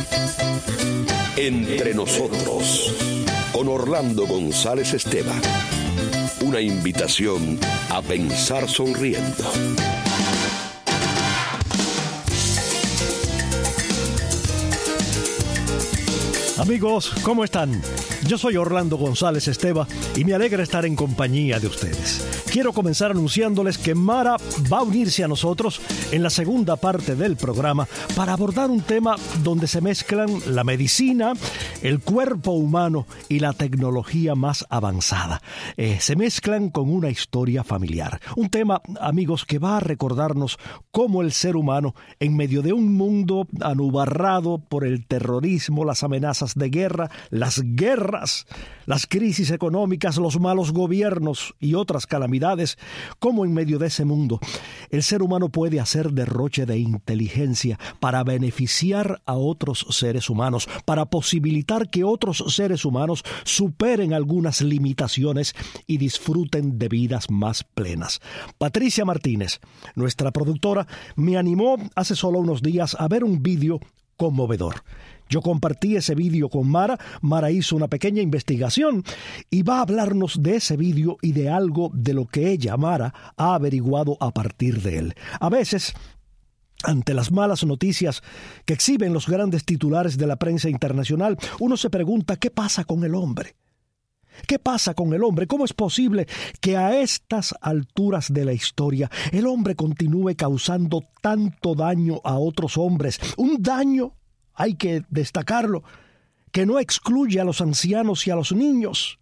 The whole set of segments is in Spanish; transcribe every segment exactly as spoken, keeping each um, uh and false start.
Entre nosotros, con Orlando González Esteban. Una invitación a pensar sonriendo. Amigos, ¿cómo están? Yo soy Orlando González Esteban y me alegra estar en compañía de ustedes. Quiero comenzar anunciándoles que Mara va a unirse a nosotros en la segunda parte del programa para abordar un tema donde se mezclan la medicina, el cuerpo humano y la tecnología más avanzada. Eh, se mezclan con una historia familiar. Un tema, amigos, que va a recordarnos cómo el ser humano, en medio de un mundo anubarrado por el terrorismo, las amenazas de guerra, las guerras, las crisis económicas, los malos gobiernos y otras calamidades, cómo en medio de ese mundo el ser humano puede hacer derroche de inteligencia para beneficiar a otros seres humanos, para posibilitar que otros seres humanos superen algunas limitaciones y disfruten de vidas más plenas. Patricia Martínez, nuestra productora, me animó hace solo unos días a ver un vídeo conmovedor. Yo compartí ese vídeo con Mara. Mara hizo una pequeña investigación y va a hablarnos de ese vídeo y de algo de lo que ella, Mara, ha averiguado a partir de él. A veces, ante las malas noticias que exhiben los grandes titulares de la prensa internacional, uno se pregunta ¿qué pasa con el hombre? ¿Qué pasa con el hombre? ¿Cómo es posible que a estas alturas de la historia el hombre continúe causando tanto daño a otros hombres? Un daño, hay que destacarlo, que no excluye a los ancianos y a los niños.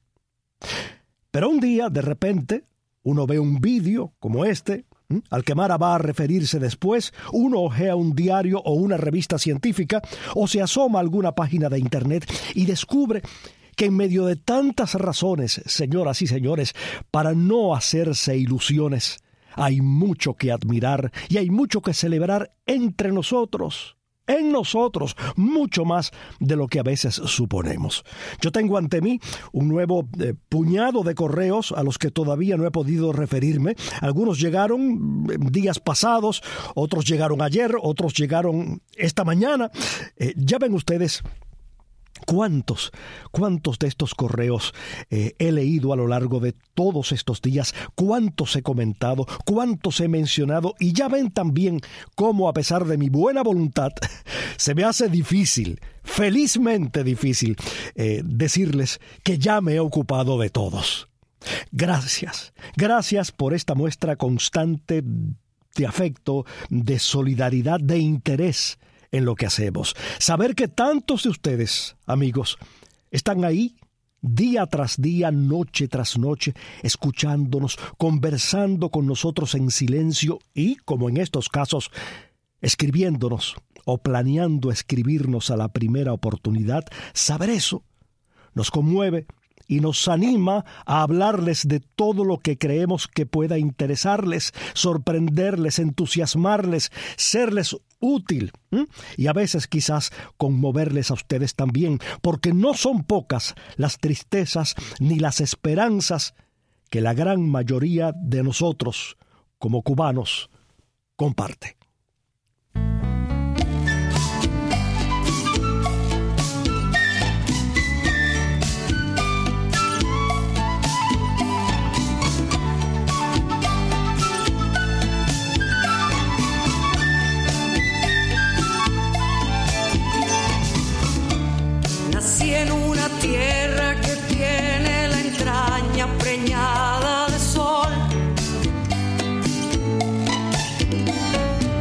Pero un día, de repente, uno ve un vídeo como este, ¿m? al que Mara va a referirse después, uno ojea un diario o una revista científica, o se asoma a alguna página de internet y descubre que en medio de tantas razones, señoras y señores, para no hacerse ilusiones, hay mucho que admirar y hay mucho que celebrar entre nosotros. En nosotros, mucho más de lo que a veces suponemos. Yo tengo ante mí un nuevo eh, puñado de correos a los que todavía no he podido referirme. Algunos llegaron días pasados, otros llegaron ayer, otros llegaron esta mañana. Eh, ya ven ustedes ¿Cuántos, cuántos de estos correos eh, he leído a lo largo de todos estos días? ¿Cuántos he comentado? ¿Cuántos he mencionado? Y ya ven también cómo, a pesar de mi buena voluntad, se me hace difícil, felizmente difícil, eh, decirles que ya me he ocupado de todos. Gracias, gracias por esta muestra constante de afecto, de solidaridad, de interés en lo que hacemos. Saber que tantos de ustedes, amigos, están ahí día tras día, noche tras noche, escuchándonos, conversando con nosotros en silencio y, como en estos casos, escribiéndonos o planeando escribirnos a la primera oportunidad, saber eso nos conmueve y nos anima a hablarles de todo lo que creemos que pueda interesarles, sorprenderles, entusiasmarles, serles útil, ¿eh? y a veces quizás conmoverles a ustedes también, porque no son pocas las tristezas ni las esperanzas que la gran mayoría de nosotros, como cubanos, comparte. Nací en una tierra que tiene la entraña preñada de sol.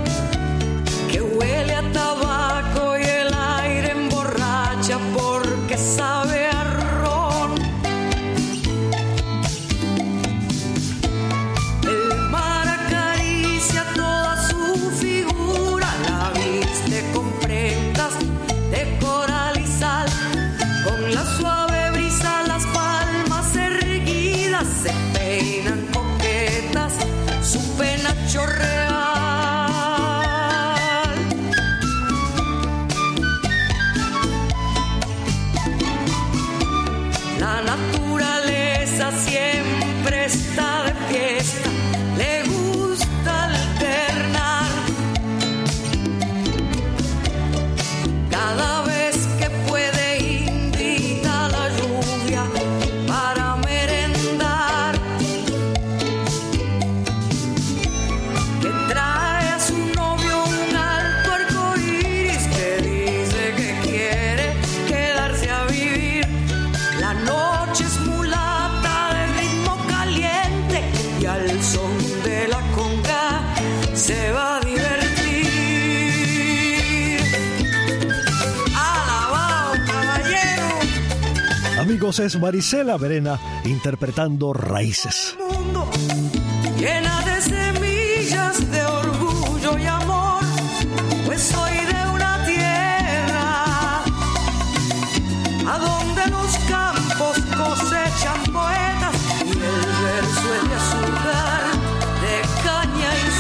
Amigos, es Marisela Verena interpretando Raíces. Mundo llena de semillas de orgullo y amor, pues soy de una tierra a donde los campos cosechan poetas y el verso es de azúcar, de caña y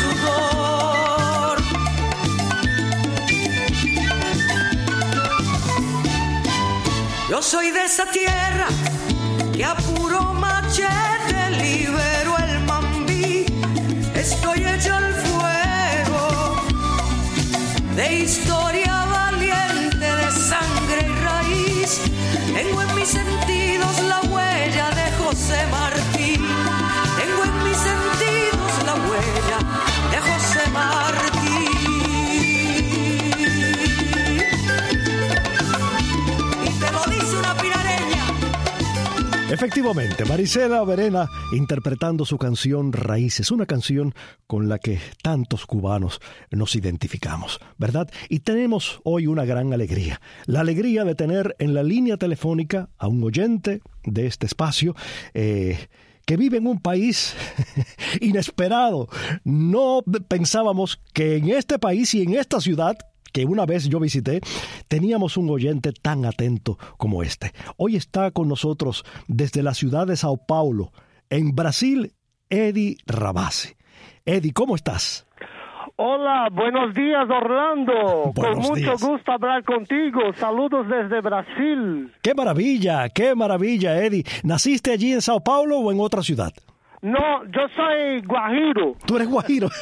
sudor. Yo soy de esa tierra que a puro machete libero el mambí. Estoy hecho al fuego de historia valiente, de sangre y raíz. Tengo en mis sentidos la huella de José Martí. Tengo en mis sentidos la huella de José Martí. Y te lo dice una pirareña. Efectivamente, Marisela Verena interpretando su canción Raíces, una canción con la que tantos cubanos nos identificamos, ¿verdad? Y tenemos hoy una gran alegría, la alegría de tener en la línea telefónica a un oyente de este espacio eh, que vive en un país inesperado. No pensábamos que en este país y en esta ciudad que una vez yo visité, teníamos un oyente tan atento como este. Hoy está con nosotros desde la ciudad de Sao Paulo, en Brasil, Eddie Rabasi. Eddie, ¿cómo estás? Hola, buenos días, Orlando. Buenos Con mucho días. gusto hablar contigo. Saludos desde Brasil. ¡Qué maravilla, qué maravilla, Eddie! ¿Naciste allí en Sao Paulo o en otra ciudad? No, yo soy guajiro. ¿Tú eres guajiro?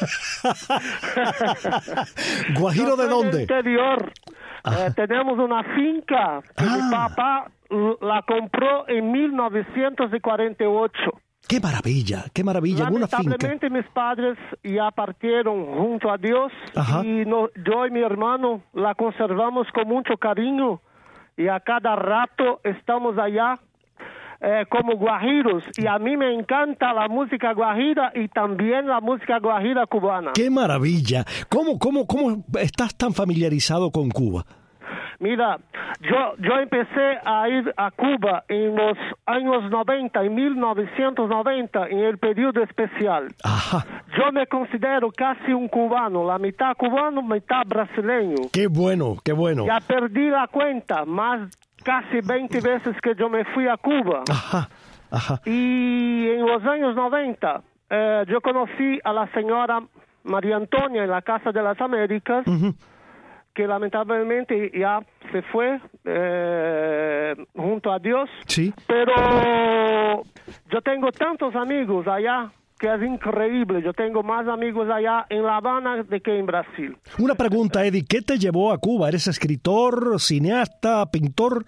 ¿Guajiro Yo de soy dónde? del interior. Eh, tenemos una finca que Ah. mi papá l- la compró en mil novecientos cuarenta y ocho. ¡Qué maravilla, qué maravilla! En una finca. Lamentablemente mis padres ya partieron junto a Dios. Ajá. Y no- yo y mi hermano la conservamos con mucho cariño y a cada rato estamos allá eh, como guajiros. Y a mí me encanta la música guajira y también la música guajira cubana. ¡Qué maravilla! ¿Cómo, cómo, cómo estás tan familiarizado con Cuba? Mira, yo, yo empecé a ir a Cuba en los años noventa, en mil novecientos noventa, en el periodo especial. Ajá. Yo me considero casi un cubano, la mitad cubano, mitad brasileño. ¡Qué bueno, qué bueno! Ya perdí la cuenta, más casi veinte veces que yo me fui a Cuba. Ajá, ajá. Y en los años noventa, eh, yo conocí a la señora María Antonia en la Casa de las Américas, Ujú. que lamentablemente ya se fue eh, junto a Dios. Sí. Pero yo tengo tantos amigos allá que es increíble. Yo tengo más amigos allá en La Habana de que en Brasil. Una pregunta, Eddie, ¿qué te llevó a Cuba? ¿Eres escritor, cineasta, pintor?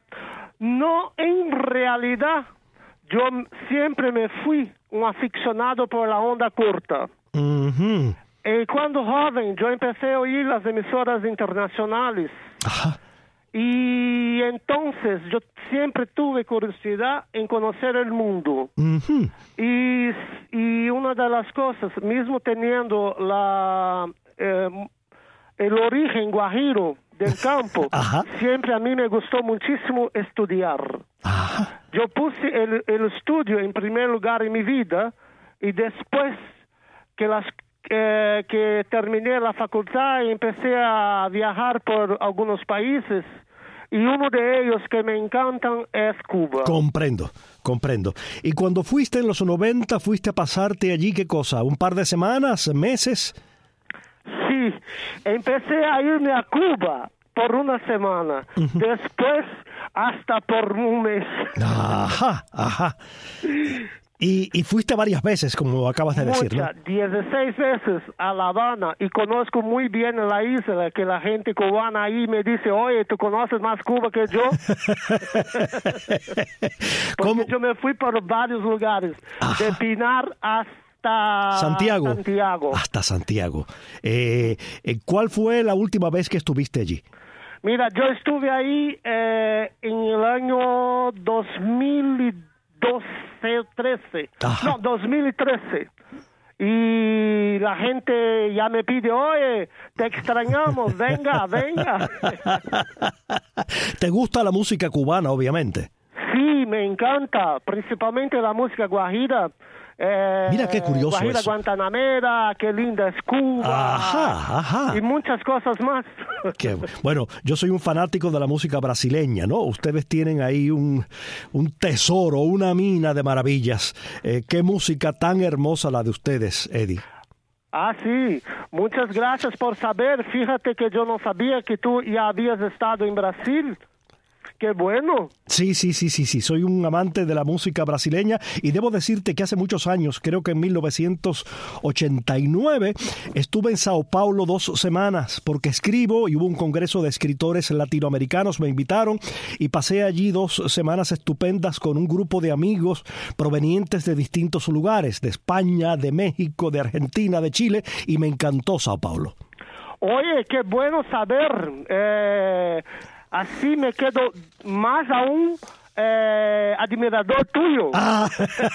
No, en realidad, yo m- siempre me fui un aficionado por la onda corta. Ujú. Y cuando joven, yo empecé a oír las emisoras internacionales. Ajá. Y entonces yo siempre tuve curiosidad en conocer el mundo. Ujú. Y, y una de las cosas, mismo teniendo la eh, el origen guajiro del campo, Ajá. siempre a mí me gustó muchísimo estudiar. Ajá. Yo puse el, el estudio en primer lugar en mi vida y después que las eh, que terminé la facultad y empecé a viajar por algunos países y uno de ellos que me encantan es Cuba. Comprendo, comprendo. ¿Y cuando fuiste en los noventa, fuiste a pasarte allí qué cosa? ¿Un par de semanas, meses? Sí, empecé a irme a Cuba por una semana, después hasta por un mes. Ajá, ajá. Y, y fuiste varias veces, como acabas de decir, ¿no? Muchas, dieciséis veces a La Habana y conozco muy bien la isla, que la gente cubana ahí me dice, oye, ¿tú conoces más Cuba que yo? Porque ¿Cómo? yo me fui por varios lugares, Ajá. de Pinar hasta Santiago. Santiago. Hasta Santiago. Eh, eh, ¿Cuál fue la última vez que estuviste allí? Mira, yo estuve ahí eh, en el año dos mil doce, trece. Ajá. No, dos mil trece. Y la gente ya me pide, oye, te extrañamos, venga, venga. ¿Te gusta la música cubana, obviamente? Sí, me encanta, principalmente la música guajira. Eh, Mira qué curioso Guajira eso. Guantanamera, qué linda es Cuba. Ajá, ajá. Y muchas cosas más. Qué bueno, yo soy un fanático de la música brasileña, ¿no? Ustedes tienen ahí un, un tesoro, una mina de maravillas. Eh, qué música tan hermosa la de ustedes, Eddie. Ah, sí. Muchas gracias por saber. Fíjate que yo no sabía que tú ya habías estado en Brasil. ¡Qué bueno! Sí, sí, sí, sí, sí. Soy un amante de la música brasileña y debo decirte que hace muchos años, creo que en mil novecientos ochenta y nueve, estuve en Sao Paulo dos semanas porque escribo y hubo un congreso de escritores latinoamericanos, me invitaron y pasé allí dos semanas estupendas con un grupo de amigos provenientes de distintos lugares, de España, de México, de Argentina, de Chile, y me encantó Sao Paulo. Oye, qué bueno saber. Eh... Así me quedo más aún eh, admirador tuyo. Ah.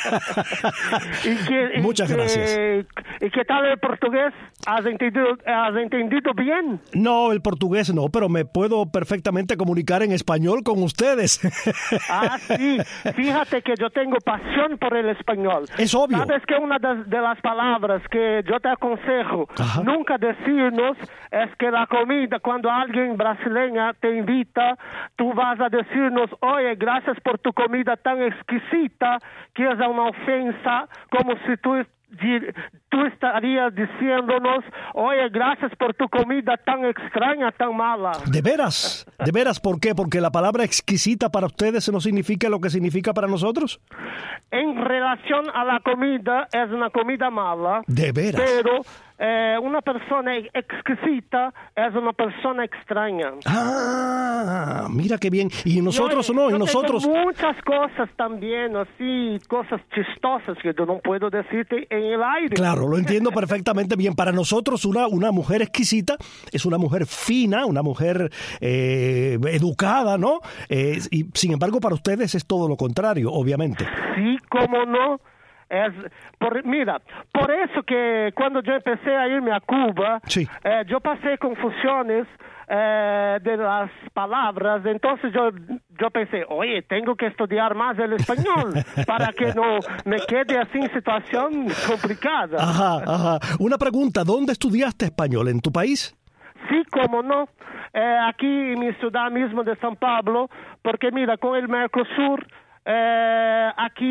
y que, Muchas y gracias. Que, ¿Y qué tal el portugués? ¿Has entendido, ¿Has entendido bien? No, el portugués no, pero me puedo perfectamente comunicar en español con ustedes. Ah, sí. Fíjate que yo tengo pasión por el español. Es obvio. Sabes que una de, de las palabras que yo te aconsejo Ajá. nunca decirnos es que la comida, cuando alguien brasileña te invita, tú vas a decirnos, oye, gracias por tu comida tan exquisita, que es una ofensa, como si tú, tú estarías diciéndonos, oye, gracias por tu comida tan extraña, tan mala. ¿De veras? ¿De veras? ¿Por qué? ¿Porque la palabra exquisita para ustedes no significa lo que significa para nosotros? En relación a la comida, es una comida mala. ¿De veras? Pero eh, una persona exquisita es una persona extraña. Ah, mira qué bien. Y nosotros yo, no, yo y nosotros... tengo muchas cosas también, así, cosas chistosas que yo no puedo decirte en el aire. Claro, lo entiendo perfectamente bien. Para nosotros una, una mujer exquisita es una mujer fina, una mujer eh, educada, ¿no? Eh, y sin embargo para ustedes es todo lo contrario, obviamente. Sí, cómo no. Es por, mira, por eso que cuando yo empecé a irme a Cuba, sí. eh, yo pasé confusiones eh, de las palabras, entonces yo, yo pensé, oye, tengo que estudiar más el español para que no me quede así en situación complicada. Ajá, ajá. Una pregunta, ¿dónde estudiaste español? ¿En tu país? Sí, cómo no. Eh, aquí en mi ciudad mismo de San Pablo, porque mira, con el Mercosur, Eh, aquí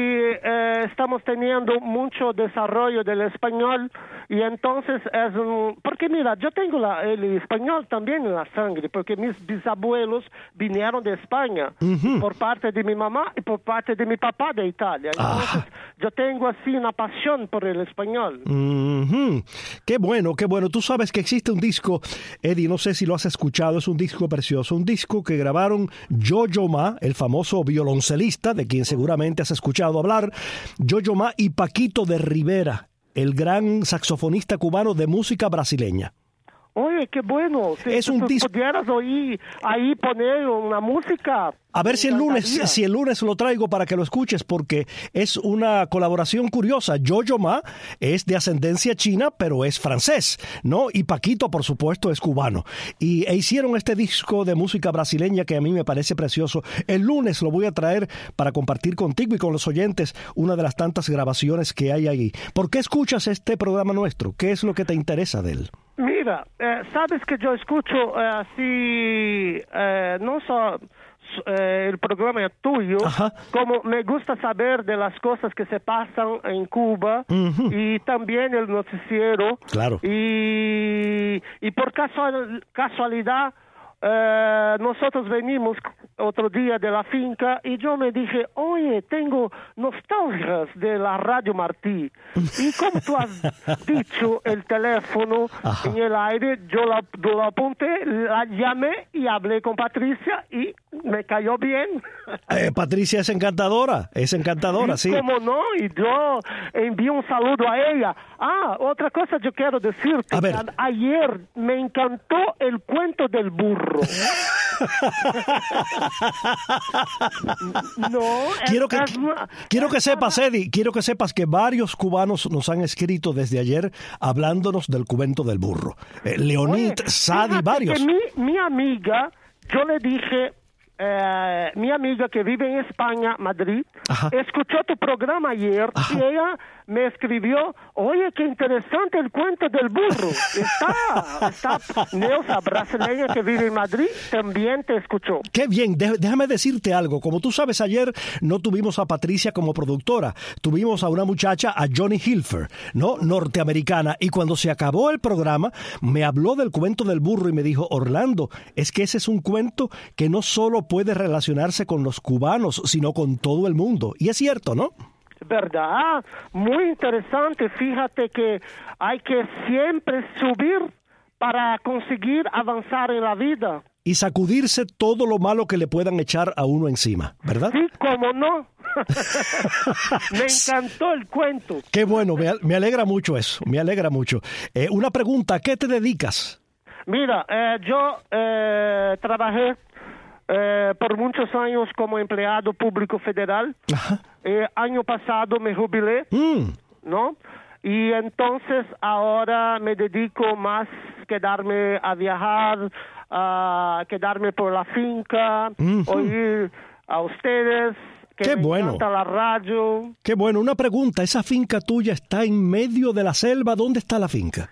eh, estamos teniendo mucho desarrollo del español y entonces es un... Porque mira, yo tengo la, el español también en la sangre, porque mis bisabuelos vinieron de España, uh-huh. por parte de mi mamá y por parte de mi papá de Italia. Entonces ah. yo tengo así una pasión por el español. Uh-huh. Qué bueno, qué bueno. Tú sabes que existe un disco, Eddie, no sé si lo has escuchado, es un disco precioso, un disco que grabaron Yo-Yo Ma, el famoso violoncelista, de quien seguramente has escuchado hablar, Yo-Yo Ma, y Paquito de Rivera, el gran saxofonista cubano de música brasileña. Oye, qué bueno. Si, es un si disco. pudieras oír ahí poner una música. A ver si el lunes, si el lunes lo traigo para que lo escuches, porque es una colaboración curiosa. Yo-Yo Ma es de ascendencia china, pero es francés, ¿no? Y Paquito, por supuesto, es cubano. Y e hicieron este disco de música brasileña que a mí me parece precioso. El lunes lo voy a traer para compartir contigo y con los oyentes una de las tantas grabaciones que hay ahí. ¿Por qué escuchas este programa nuestro? ¿Qué es lo que te interesa de él? Mira, eh, sabes que yo escucho eh, así, eh, no solo eh, el programa tuyo, Ajá. como me gusta saber de las cosas que se pasan en Cuba, uh-huh. y también el noticiero. Claro. Y, y por casual, casualidad, eh, nosotros venimos otro día de la finca y yo me dije, oye, tengo nostalgias de la Radio Martí. Y como tú has dicho el teléfono Ajá. en el aire, yo la, yo la apunté, la llamé y hablé con Patricia y me cayó bien. Eh, Patricia es encantadora, es encantadora, sí. sí. ¿Cómo no? Y yo envío un saludo a ella. Ah, otra cosa yo quiero decirte. A ver. Ayer me encantó el cuento del burro. No, quiero es, que, es, quiero es, que sepas, Eddie, quiero que sepas que varios cubanos nos han escrito desde ayer hablándonos del cuento del burro. Eh, Leonid, Sadi, varios. Mi, mi amiga, yo le dije, eh, mi amiga que vive en España, Madrid, Ajá. escuchó tu programa ayer Ajá. y ella me escribió, oye, qué interesante el cuento del burro. Está, está Neusa, brasileña que vive en Madrid, también te escuchó. Qué bien, Dé- déjame decirte algo. Como tú sabes, ayer no tuvimos a Patricia como productora. Tuvimos a una muchacha, a Johnny Hilfer, ¿no? Norteamericana. Y cuando se acabó el programa, me habló del cuento del burro y me dijo, Orlando, es que ese es un cuento que no solo puede relacionarse con los cubanos, sino con todo el mundo. Y es cierto, ¿no? ¿Verdad? Muy interesante. Fíjate que hay que siempre subir para conseguir avanzar en la vida. Y sacudirse todo lo malo que le puedan echar a uno encima, ¿verdad? Sí, cómo no. Me encantó el cuento. Qué bueno, me, me alegra mucho eso, me alegra mucho. Eh, una pregunta, ¿a qué te dedicas? Mira, eh, yo eh, trabajé eh, por muchos años como empleado público federal. Ajá. Eh, año pasado me jubilé, Mm. ¿no? Y entonces ahora me dedico más a quedarme a viajar, a quedarme por la finca, Ujú. oír a ustedes, que Qué me bueno. encanta la radio. Qué bueno, una pregunta, ¿esa finca tuya está en medio de la selva? ¿Dónde está la finca?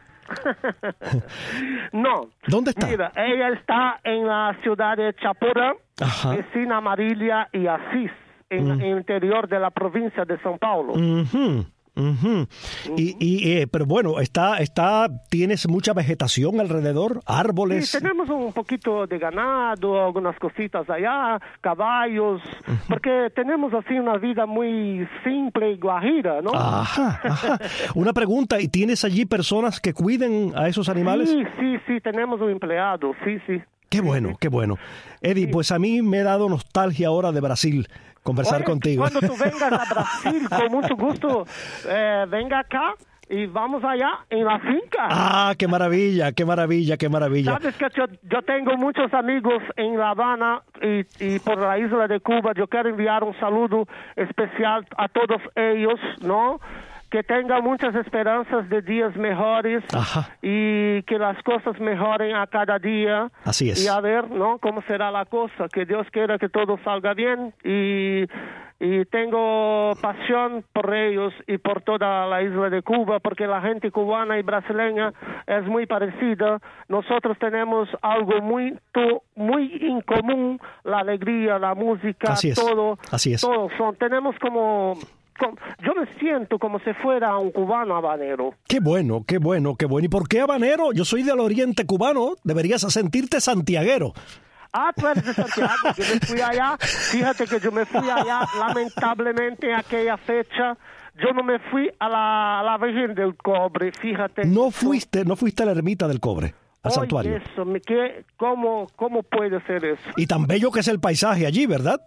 No. ¿Dónde está? Mira, ella está en la ciudad de Chapora, Ajá. vecina Amarilla y Asís, en Mm. en el interior de la provincia de São Paulo. Ujú, ujú. Y, y eh, pero bueno, está, está, tienes mucha vegetación alrededor, árboles. Sí, tenemos un poquito de ganado, algunas cositas allá, caballos, porque tenemos así una vida muy simple y guajira, ¿no? Ajá, ajá. Una pregunta, ¿y tienes allí personas que cuiden a esos animales? Sí, sí, sí, tenemos un empleado, sí, sí. Qué bueno, qué bueno. Eddie, pues a mí me he dado nostalgia ahora de Brasil, conversar Oye, contigo. Cuando tú vengas a Brasil, con mucho gusto, eh, venga acá y vamos allá en la finca. Ah, qué maravilla, qué maravilla, qué maravilla. Sabes que yo, yo tengo muchos amigos en La Habana y, y por la isla de Cuba. Yo quiero enviar un saludo especial a todos ellos, ¿no? Que tengan muchas esperanzas de días mejores. Ajá. Y que las cosas mejoren a cada día. Así es. Y a ver, ¿no? Cómo será la cosa. Que Dios quiera que todo salga bien. Y, y tengo pasión por ellos y por toda la isla de Cuba, porque la gente cubana y brasileña es muy parecida. Nosotros tenemos algo muy, to- muy en común, la alegría, la música, Así es. todo. Así es. Todo son. Tenemos como... com- Yo me siento como si fuera un cubano habanero. Qué bueno, qué bueno, qué bueno. ¿Y por qué habanero? Yo soy del oriente cubano, deberías sentirte santiaguero. Ah, tú eres de Santiago, yo me fui allá, fíjate que yo me fui allá, lamentablemente en aquella fecha, yo no me fui a la, a la Virgen del Cobre, fíjate. No fuiste, no fuiste a la ermita del Cobre, al Oye, santuario. eso, me quedé- ¿cómo, ¿cómo puede ser eso? Y tan bello que es el paisaje allí, ¿verdad?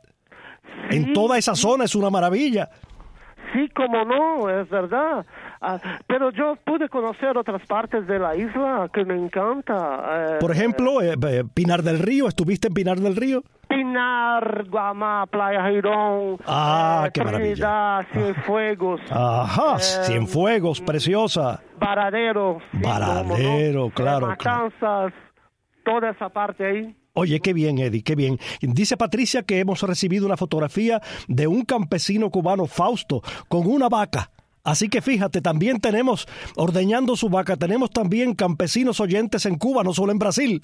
En Sí, toda esa zona es una maravilla. Sí, como no, es verdad. Ah, pero yo pude conocer otras partes de la isla que me encanta. eh, Por ejemplo, eh, eh, Pinar del Río, ¿estuviste en Pinar del Río? Pinar, Guamá, Playa Girón, Ah, eh, qué maravilla. Trinidad, Cienfuegos, Ajá, Eh, Cienfuegos, preciosa. Varadero. sí, Varadero, cómo no. claro, Eh, Matanzas, toda esa parte ahí. Oye, qué bien, Eddie, qué bien. Dice Patricia que hemos recibido una fotografía de un campesino cubano, Fausto, con una vaca. Así que fíjate, también tenemos, ordeñando su vaca, tenemos también campesinos oyentes en Cuba, no solo en Brasil.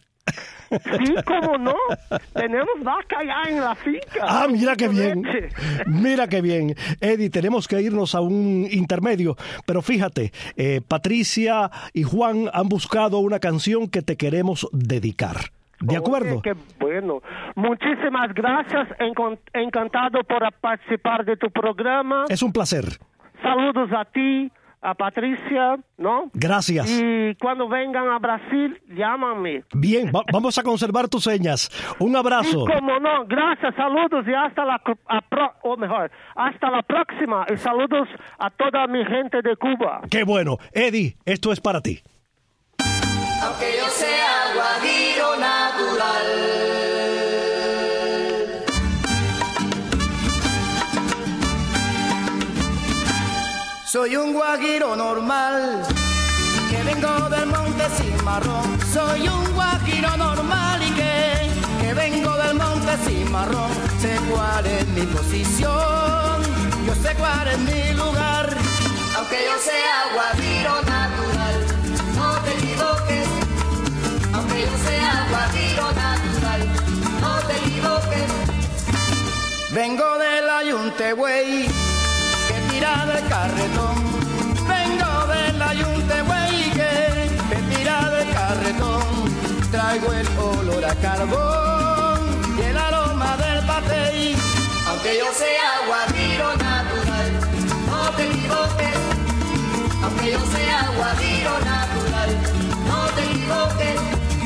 Sí, cómo no. Tenemos vaca allá en la finca. Ah, mira qué bien. Leche. Mira qué bien. Eddie, tenemos que irnos a un intermedio, pero fíjate, eh, Patricia y Juan han buscado una canción que te queremos dedicar. ¿De acuerdo? Oye, qué bueno. Muchísimas gracias. Encon- Encantado por participar de tu programa. Es un placer. Saludos a ti, a Patricia, ¿no? Gracias. Y cuando vengan a Brasil, llámame. Bien, va- vamos a conservar tus señas. Un abrazo. Y como no, gracias, saludos y hasta la, cro- a pro- o mejor, hasta la próxima. Y saludos a toda mi gente de Cuba. Qué bueno. Eddie, esto es para ti. Aunque yo sea guajiro natural. Soy un guajiro normal, que vengo del monte Cimarrón. Soy un guajiro normal y que, que vengo del monte Cimarrón. cimarrón. Sé cuál es mi posición, yo sé cuál es mi lugar. Aunque yo sea guajiro natural, no te equivoques. Aunque yo sea guajiro natural, no te equivoques. Vengo del ayunte, güey, que tira del carretón. Vengo del ayunte, güey, que me tira del carretón. Traigo el olor a carbón y el aroma del batey. Aunque yo sea guajiro natural, no te equivoques. Aunque yo sea guajiro natural, no te equivoques.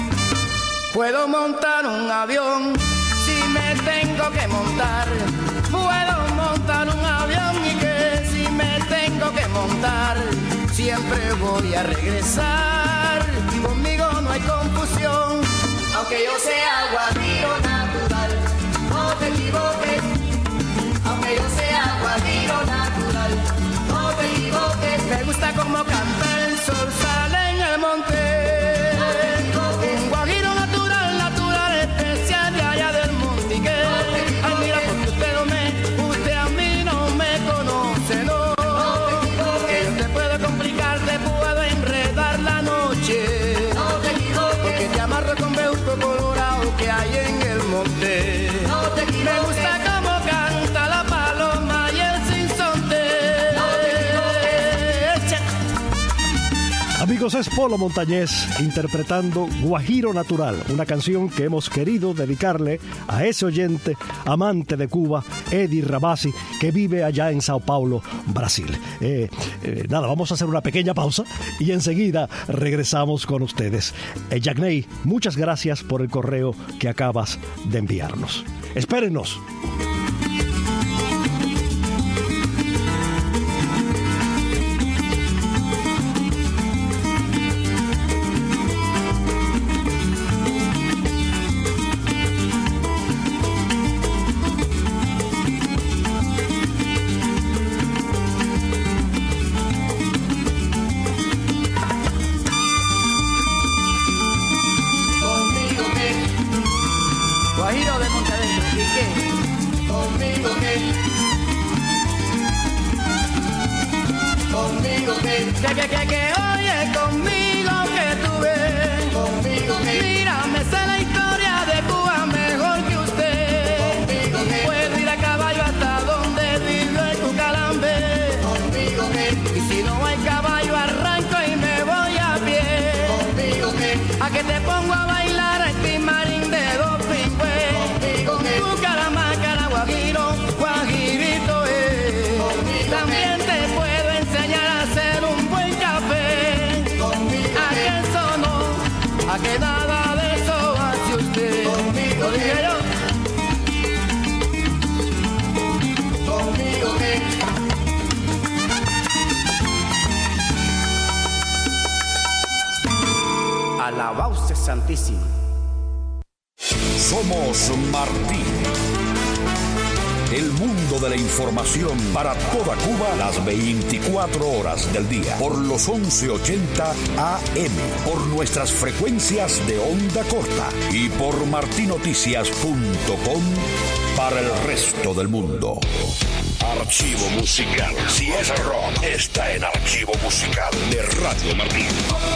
Puedo montar un avión si me tengo que montar. Puedo montar un avión y que si me tengo que montar, siempre voy a regresar. Conmigo no hay confusión. Aunque yo sea guajiro natural, no te equivoques. Aunque yo sea guajiro natural, no te equivoques. Me gusta como canta el sol, sale en el monte. No te equivoques. Un guajiro natural, natural, especial de allá del monte. No ay, mira, porque usted no me, usted a mí no me conoce, no. No te equivoques. Yo te puedo complicar, te puedo enredar la noche. No te equivoques. Porque te amarro con beuco colorado que hay en el monte. No te equivoques. Me gusta como canta la paloma y el sinsonte. No te equivoques. Amigos, es Polo Montañés interpretando Guajiro Natural, una canción que hemos querido dedicarle a ese oyente amante de Cuba, Eddie Rabasi, que vive allá en Sao Paulo, Brasil. Eh, eh, nada, vamos a hacer una pequeña pausa y enseguida regresamos con ustedes. Eh, Yagney, muchas gracias por el correo que acabas de enviarnos. Espérenos. Guajiro de Montadentro, ¿y qué? Conmigo qué. Conmigo qué. Que, que, que, que, oye, conmigo que tú ves. Conmigo qué. Mira, me sé la historia de Cuba mejor que usted. Conmigo qué. Puedo ir a caballo hasta donde vive el Cucalambe. Conmigo qué. Y si no hay caballo, arranco y me voy a pie. Conmigo qué. A que te pongo a bailar al timarín de dos pingües. Cucaramacara, guajiro, guajirito es. También te puedo enseñar a hacer un buen café. A que eso no, a que nada de eso hace usted. Lo dije yo. Conmigo que. Alabauce Santísimo. Somos Martí. El mundo de la información para toda Cuba las veinticuatro horas del día. Por los once ochenta A M. Por nuestras frecuencias de onda corta. Y por marti noticias punto com para el resto del mundo. Archivo musical. Si es rock, está en Archivo Musical de Radio Martí.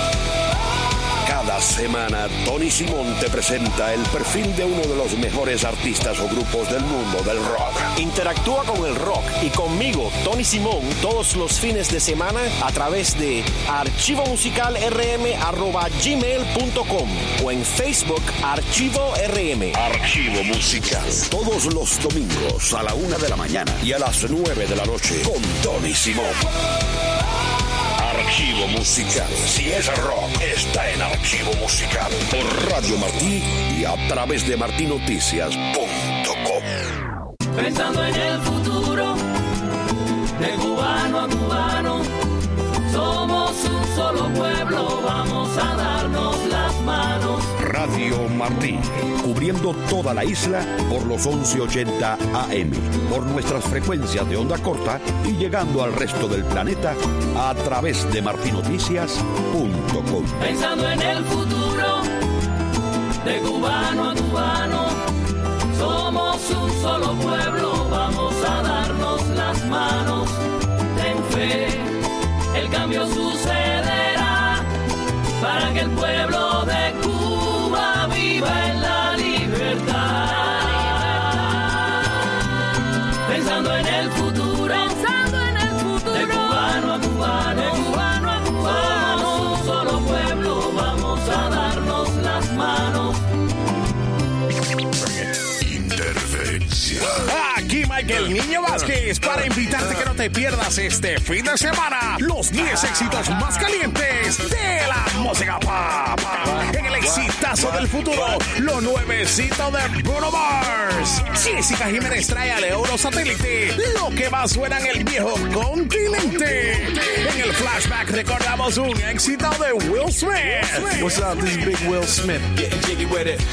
Cada semana, Tony Simón te presenta el perfil de uno de los mejores artistas o grupos del mundo del rock. Interactúa con el rock y conmigo, Tony Simón, todos los fines de semana a través de archivo musical r m arroba gmail punto com o en Facebook Archivo R M. Archivo Musical. Todos los domingos a la una de la mañana y a las nueve de la noche con Tony Simón. Archivo Musical. Si es rock, está en Archivo Musical. Por Radio Martí y a través de marti noticias punto com. Pensando en el futuro, de cubano a cubano, somos un solo pueblo, vamos a darnos las manos. Radio Martí, cubriendo toda la isla por los once ochenta A M, por nuestras frecuencias de onda corta y llegando al resto del planeta a través de marti noticias punto com. Pensando en el futuro, de cubano a cubano, somos Aquí Michael Niño Vázquez para invitarte que no te pierdas este fin de semana los diez éxitos más calientes de la música pop. En el exitazo del futuro, lo nuevecito de Bruno Mars. Jessica Jiménez trae al Eurosatélite lo que más suena en el viejo continente. En el flashback recordamos un éxito de Will Smith. What's up? This is Big Will Smith. Getting jiggy with it.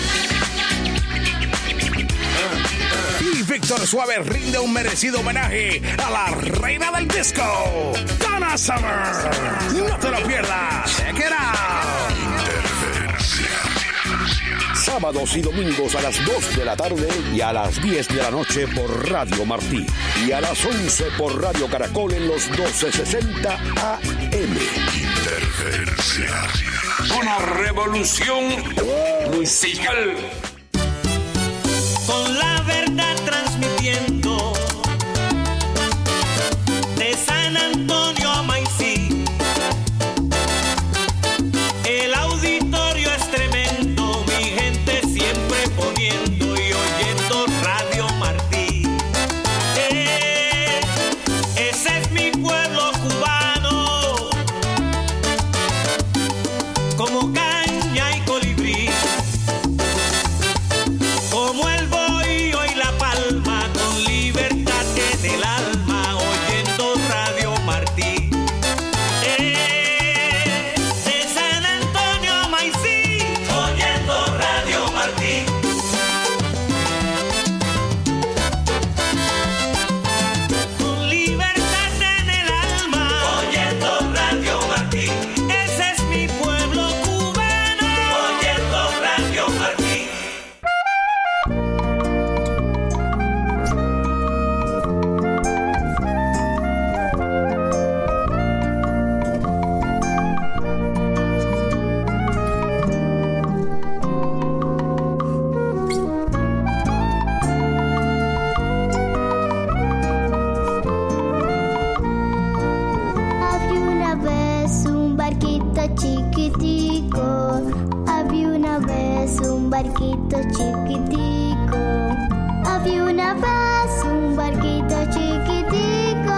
Y Víctor Suave rinde un merecido homenaje a la reina del disco, Donna Summer. No te lo pierdas. Check it out. Sábados y domingos a las dos de la tarde y a las diez de la noche por Radio Martí. Y a las once por Radio Caracol en los doce sesenta A M. Interferencia. Una revolución musical. Con la verdad transmitiendo de San Antonio a Maicí. El auditorio es tremendo, mi gente siempre poniendo y oyendo Radio Martí. Eh, ese es mi pueblo cubano, como caña y colibrí, como el bohío y la palma, con libertad en el alma, oyendo Radio Martí. Eh, de San Antonio a Maicí, oyendo Radio Martí. Con libertad en el alma, oyendo Radio Martí. Ese es mi pueblo cubano, oyendo Radio Martí. Había una vez un barquito chiquitico, había una vez un barquito chiquitico, había una vez un barquito chiquitico,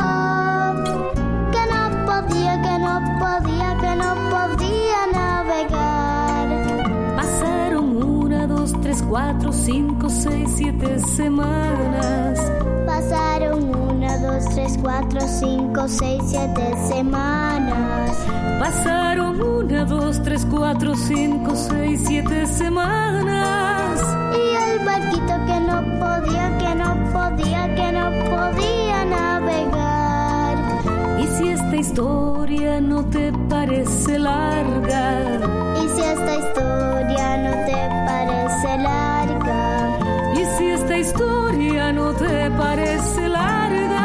que no podía, que no podía, que no podía navegar. Pasaron una, dos, tres, cuatro, cinco, seis, siete semanas. Pasaron una, dos, tres, cuatro, cinco, seis, siete semanas. Pasaron una, dos, tres, cuatro, cinco, seis, siete semanas. Y el barquito que no podía, que no podía, que no podía navegar. Y si esta historia no te parece larga, Y si esta historia no te parece larga, y si esta historia no te parece larga,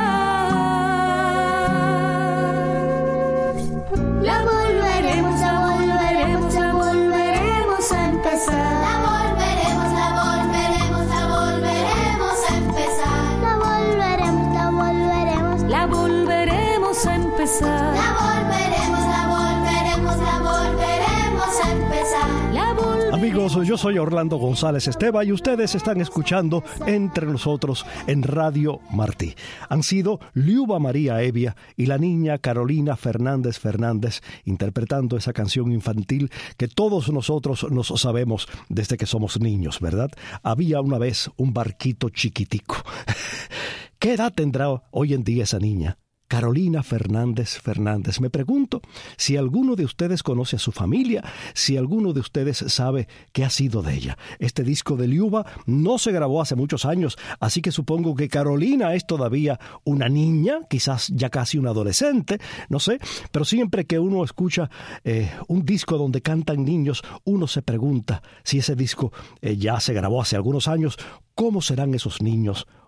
la volveremos, la volveremos, la volveremos a empezar. La volveremos, la volveremos, la volveremos a empezar. La volveremos, la volveremos, la volveremos a empezar. la volveremos, la volveremos, la volveremos a empezar. La vol- Amigos, yo soy Orlando González Esteva y ustedes están escuchando Entre Nosotros en Radio Martí. Han sido Liuba María Evia y la niña Carolina Fernández Fernández interpretando esa canción infantil que todos nosotros nos sabemos desde que somos niños, ¿verdad? Había una vez un barquito chiquitico. ¿Qué edad tendrá hoy en día esa niña? Carolina Fernández Fernández. Me pregunto si alguno de ustedes conoce a su familia, si alguno de ustedes sabe qué ha sido de ella. Este disco de Liuba no se grabó hace muchos años, así que supongo que Carolina es todavía una niña, quizás ya casi una adolescente, no sé, pero siempre que uno escucha eh, un disco donde cantan niños, uno se pregunta si ese disco eh, ya se grabó hace algunos años, ¿cómo serán esos niños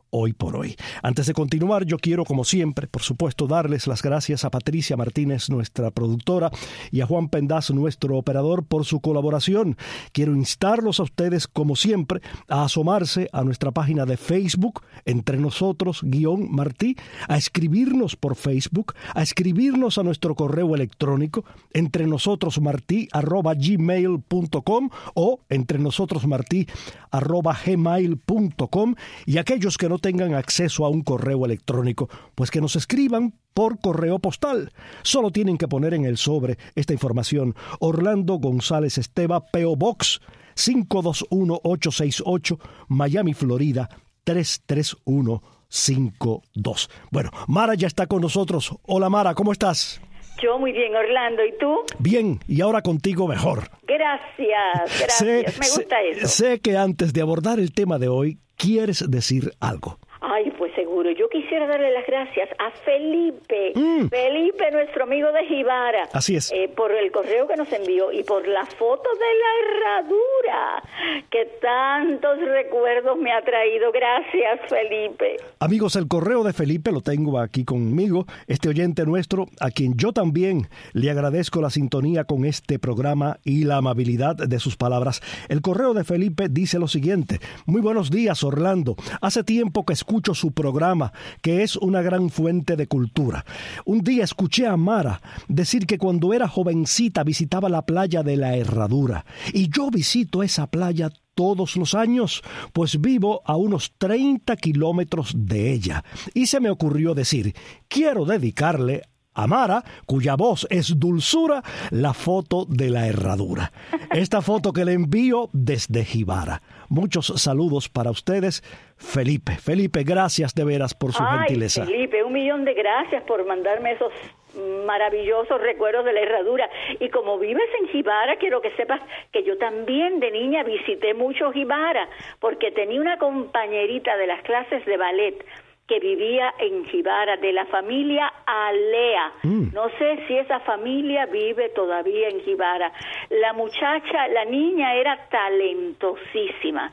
hoy por hoy. Antes de continuar, yo quiero, como siempre, por supuesto, darles las gracias a Patricia Martínez, nuestra productora, y a Juan Pendaz, nuestro operador, por su colaboración. Quiero instarlos a ustedes, como siempre, a asomarse a nuestra página de Facebook, Entre Nosotros guión Martí, a escribirnos por Facebook, a escribirnos a nuestro correo electrónico, entrenosotros.martí arroba gmail punto com o entrenosotros.martí arroba gmail punto com, y aquellos que no tengan acceso a un correo electrónico, pues que nos escriban por correo postal. Solo tienen que poner en el sobre esta información: Orlando González Esteva, P O Box cinco dos uno ocho seis ocho, Miami, Florida tres tres uno cinco dos. Bueno, Mara ya está con nosotros. Hola Mara, ¿cómo estás? Yo muy bien, Orlando, ¿y tú? Bien, y ahora contigo mejor. Gracias, gracias, sé, me gusta sé, eso. Sé que antes de abordar el tema de hoy, quieres decir algo. Ay, pues seguro. Yo quisiera darle las gracias a Felipe. Mm. Felipe, nuestro amigo de Jibara. Así es. Eh, por el correo que nos envió y por la foto de la herradura que tantos recuerdos me ha traído. Gracias, Felipe. Amigos, el correo de Felipe lo tengo aquí conmigo. Este oyente nuestro, a quien yo también le agradezco la sintonía con este programa y la amabilidad de sus palabras. El correo de Felipe dice lo siguiente: muy buenos días, Orlando. Hace tiempo que escucho su programa, que es una gran fuente de cultura. Un día escuché a Mara decir que cuando era jovencita visitaba la playa de la Herradura, y yo visito esa playa todos los años, pues vivo a unos treinta kilómetros de ella, y se me ocurrió decir, quiero dedicarle a Mara, cuya voz es dulzura, la foto de la Herradura. Esta foto que le envío desde Jibara. Muchos saludos para ustedes, Felipe. Felipe, gracias de veras por su Ay, gentileza. Felipe, un millón de gracias por mandarme esos maravillosos recuerdos de la Herradura. Y como vives en Jibara, quiero que sepas que yo también de niña visité mucho Jibara, porque tenía una compañerita de las clases de ballet que vivía en Jibara, de la familia Alea. Mm. No sé si esa familia vive todavía en Jibara. La muchacha, la niña era talentosísima.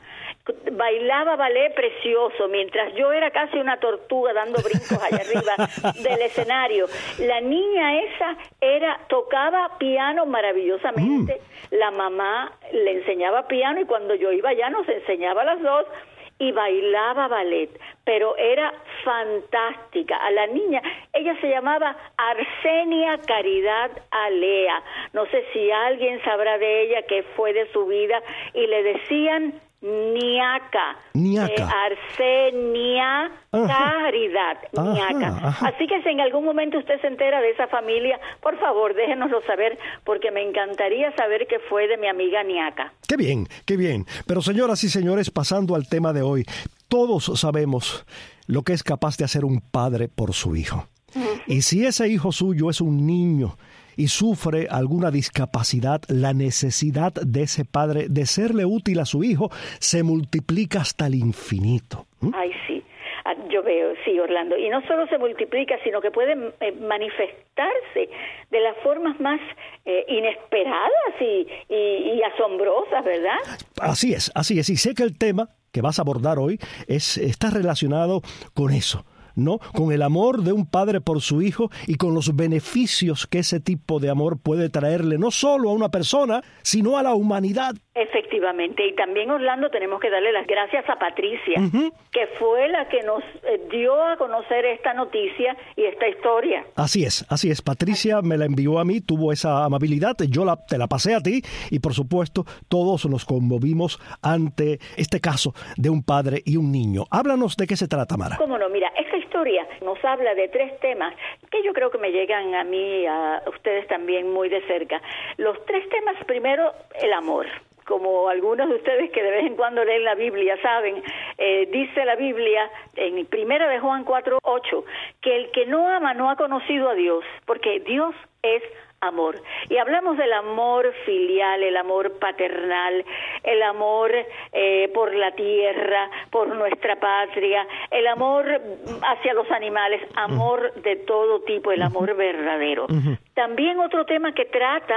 Bailaba ballet precioso, mientras yo era casi una tortuga dando brincos allá arriba del escenario. La niña esa era tocaba piano maravillosamente. Mm. La mamá le enseñaba piano y cuando yo iba allá nos enseñaba a las dos. Y bailaba ballet, pero era fantástica. A la niña, ella se llamaba Arsenia Caridad Alea. No sé si alguien sabrá de ella qué fue de su vida, y le decían Niaca. Niaca. Eh, Arsenia ajá. Caridad. Ajá, Niaca. Ajá. Así que si en algún momento usted se entera de esa familia, por favor, déjenoslo saber, porque me encantaría saber qué fue de mi amiga Niaca. Qué bien, qué bien. Pero señoras y señores, pasando al tema de hoy, todos sabemos lo que es capaz de hacer un padre por su hijo. Uh-huh. Y si ese hijo suyo es un niño y sufre alguna discapacidad, la necesidad de ese padre de serle útil a su hijo se multiplica hasta el infinito. ¿Mm? Ay, sí. Yo veo, sí, Orlando. Y no solo se multiplica, sino que puede eh, manifestarse de las formas más eh, inesperadas y, y, y asombrosas, ¿verdad? Así es, así es. Y sé que el tema que vas a abordar hoy es, está relacionado con eso, ¿no? Con el amor de un padre por su hijo y con los beneficios que ese tipo de amor puede traerle no solo a una persona, sino a la humanidad. Efectivamente, y también, Orlando, tenemos que darle las gracias a Patricia, uh-huh. que fue la que nos eh, dio a conocer esta noticia y esta historia. Así es, así es. Patricia me la envió a mí, tuvo esa amabilidad, yo la, te la pasé a ti y, por supuesto, todos nos conmovimos ante este caso de un padre y un niño. Háblanos de qué se trata, Mara. Cómo no, mira, esta historia nos habla de tres temas que yo creo que me llegan a mí, a ustedes también muy de cerca. Los tres temas, primero, el amor. Como algunos de ustedes que de vez en cuando leen la Biblia saben, eh, dice la Biblia en Primera de Juan cuatro ocho que el que no ama no ha conocido a Dios, porque Dios es amor. Y hablamos del amor filial, el amor paternal, el amor eh, por la tierra, por nuestra patria, el amor hacia los animales, amor de todo tipo, el amor verdadero. Uh-huh. También otro tema que trata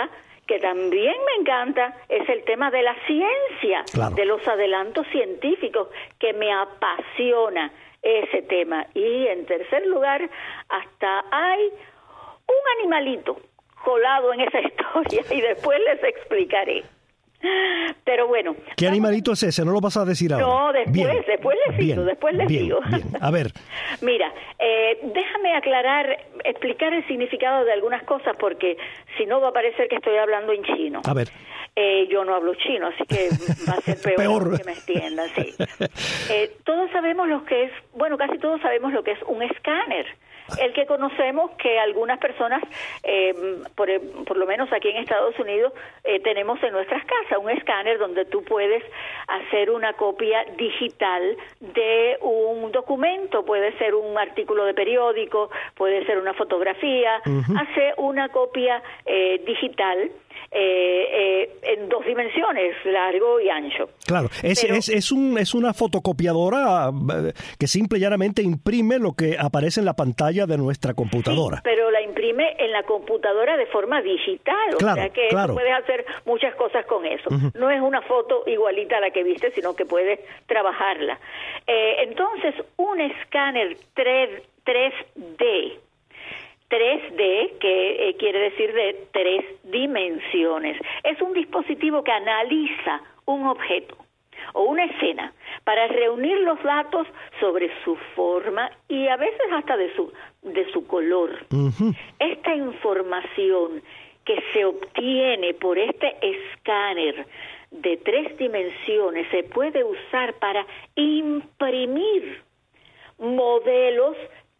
que también me encanta, es el tema de la ciencia, claro. de los adelantos científicos, que me apasiona ese tema. Y en tercer lugar, hasta hay un animalito colado en esa historia y después les explicaré. Pero bueno. ¿Qué animalito es ese? ¿No lo vas a decir ahora? No, después, bien, después les digo, bien, después les bien, digo. Bien. A ver. Mira, eh, déjame aclarar, explicar el significado de algunas cosas, porque si no va a parecer que estoy hablando en chino. A ver. Eh, yo no hablo chino, así que va a ser peor, peor. que me entiendan, sí. Eh, todos sabemos lo que es, bueno, casi todos sabemos lo que es un escáner. El que conocemos que algunas personas, eh, por, por lo menos aquí en Estados Unidos, eh, tenemos en nuestras casas un escáner donde tú puedes hacer una copia digital de un documento, puede ser un artículo de periódico, puede ser una fotografía, uh-huh. hace una copia eh, digital eh, eh, en dos dimensiones, largo y ancho. Claro, es, Pero, es, es, un, es una fotocopiadora que simple y llanamente imprime lo que aparece en la pantalla de nuestra computadora. Sí, pero la imprime en la computadora de forma digital, o claro, sea que claro. puedes hacer muchas cosas con eso. Uh-huh. No es una foto igualita a la que viste, sino que puedes trabajarla. Eh, entonces, un escáner tres D, tres D, que eh, quiere decir de tres dimensiones, es un dispositivo que analiza un objeto o una escena para reunir los datos sobre su forma y a veces hasta de su de su color. Uh-huh. Esta información que se obtiene por este escáner de tres dimensiones se puede usar para imprimir modelos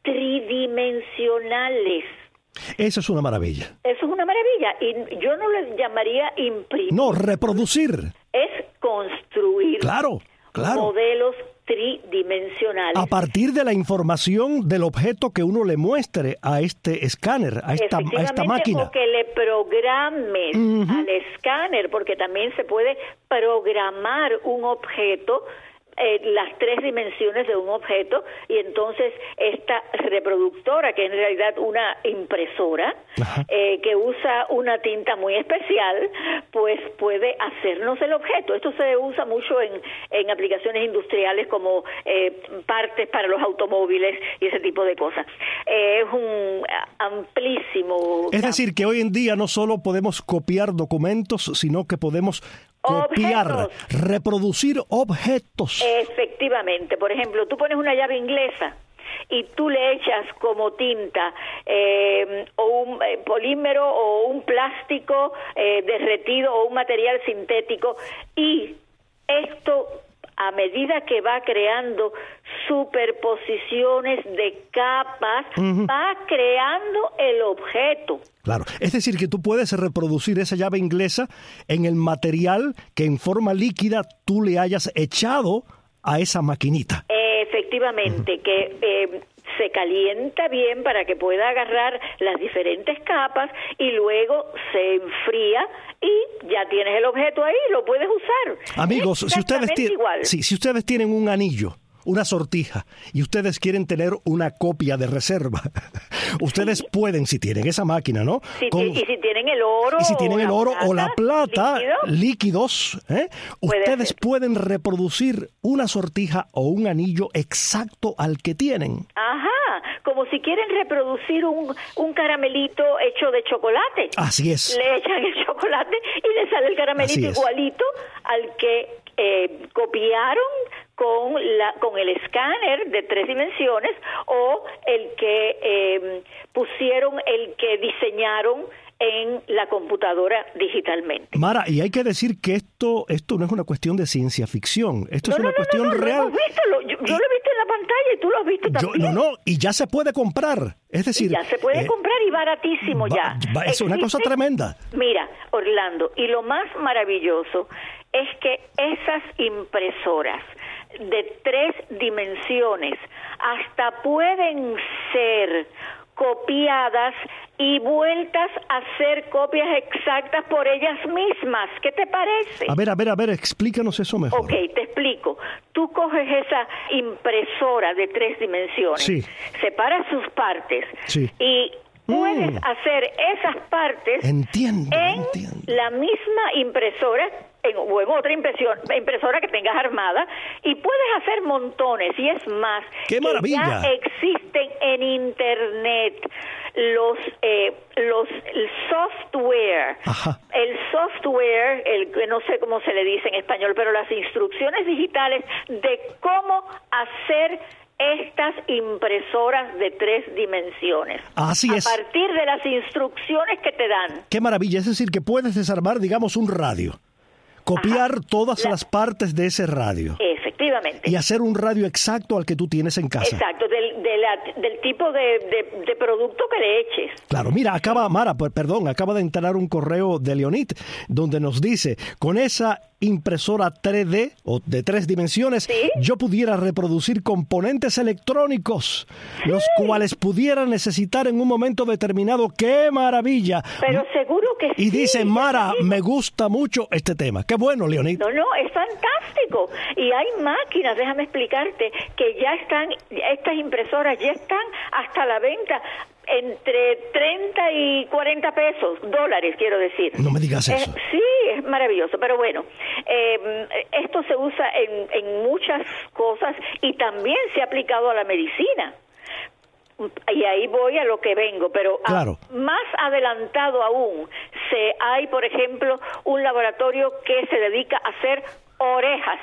tridimensionales. Eso es una maravilla. Eso es una maravilla. Y yo no le llamaría imprimir. No, reproducir. Es construir claro, claro. modelos tridimensionales. A partir de la información del objeto que uno le muestre a este escáner, a esta, a esta máquina. O que le programes uh-huh. al escáner, porque también se puede programar un objeto, eh, las tres dimensiones de un objeto, y entonces esta reproductora, que en realidad una impresora, eh, que usa una tinta muy especial, pues puede hacernos el objeto. Esto se usa mucho en, en aplicaciones industriales como eh, partes para los automóviles y ese tipo de cosas. Eh, es un amplísimo... Es decir, que hoy en día no solo podemos copiar documentos, sino que podemos copiar, objetos. reproducir objetos. Efectivamente. Por ejemplo, tú pones una llave inglesa y tú le echas como tinta eh, o un eh, polímero o un plástico eh, derretido o un material sintético, y esto, a medida que va creando superposiciones de capas, uh-huh. va creando el objeto. Claro, es decir, que tú puedes reproducir esa llave inglesa en el material que en forma líquida tú le hayas echado a esa maquinita. Efectivamente, uh-huh. que eh, se calienta bien para que pueda agarrar las diferentes capas y luego se enfría y ya tienes el objeto ahí, lo puedes usar. Amigos, si ustedes, t- sí, si ustedes tienen un anillo, una sortija, y ustedes quieren tener una copia de reserva, ustedes sí. pueden, si tienen esa máquina, ¿no? Si Con, y si tienen el oro, y si tienen el oro plata, o la plata, líquido, líquidos, ¿eh? ustedes ser. pueden reproducir una sortija o un anillo exacto al que tienen. Ajá, como si quieren reproducir un, un caramelito hecho de chocolate. Así es. Le echan el chocolate y le sale el caramelito igualito al que eh, copiaron con la con el escáner de tres dimensiones, o el que eh, pusieron, el que diseñaron en la computadora digitalmente. Mara, y hay que decir que esto esto no es una cuestión de ciencia ficción, esto no, es una no, cuestión no, no, real. Lo hemos visto, lo, yo, yo lo he visto en la pantalla y tú lo has visto yo, también. No, no, y ya se puede comprar, es decir... Y ya se puede eh, comprar y baratísimo va, ya. Va, es una cosa tremenda. Mira, Orlando, y lo más maravilloso es que esas impresoras de tres dimensiones hasta pueden ser copiadas y vueltas a hacer copias exactas por ellas mismas. ¿Qué te parece? A ver, a ver, a ver, explícanos eso mejor. Ok, te explico. Tú coges esa impresora de tres dimensiones, sí. separas sus partes sí. y puedes Mm. hacer esas partes Entiendo, en entiendo. la misma impresora en, o en otra impresión, impresora que tengas armada, y puedes hacer montones. Y es más, ¡qué maravilla! que ya existen en Internet los eh, los el software, Ajá. el software, el que no sé cómo se le dice en español, pero las instrucciones digitales de cómo hacer estas impresoras de tres dimensiones. Así es. A partir de las instrucciones que te dan. ¡Qué maravilla! Es decir, que puedes desarmar, digamos, un radio, copiar Ajá. todas La- las partes de ese radio Efectivamente. y hacer un radio exacto al que tú tienes en casa. Exacto, del, de la- del tipo de, de, de producto que le eches. Claro, mira, acaba, Mara, per- perdón, acaba de entrar un correo de Leonid donde nos dice, con esa impresora tres D o de tres dimensiones, ¿Sí? yo pudiera reproducir componentes electrónicos, los cuales pudiera necesitar en un momento determinado. ¡Qué maravilla! Pero seguro que Y sí. dice, Mara, sí. me gusta mucho este tema. ¡Qué bueno, Leonid! No, no, es fantástico. Y hay máquinas, déjame explicarte, que ya están, estas impresoras ya están hasta la venta entre treinta y cuarenta pesos, dólares, quiero decir. No me digas Eh, eso. sí, es maravilloso, pero bueno, eh, esto se usa en, en muchas cosas y también se ha aplicado a la medicina. Y ahí voy a lo que vengo, pero a- Claro. más adelantado aún, se hay, por ejemplo, un laboratorio que se dedica a hacer orejas.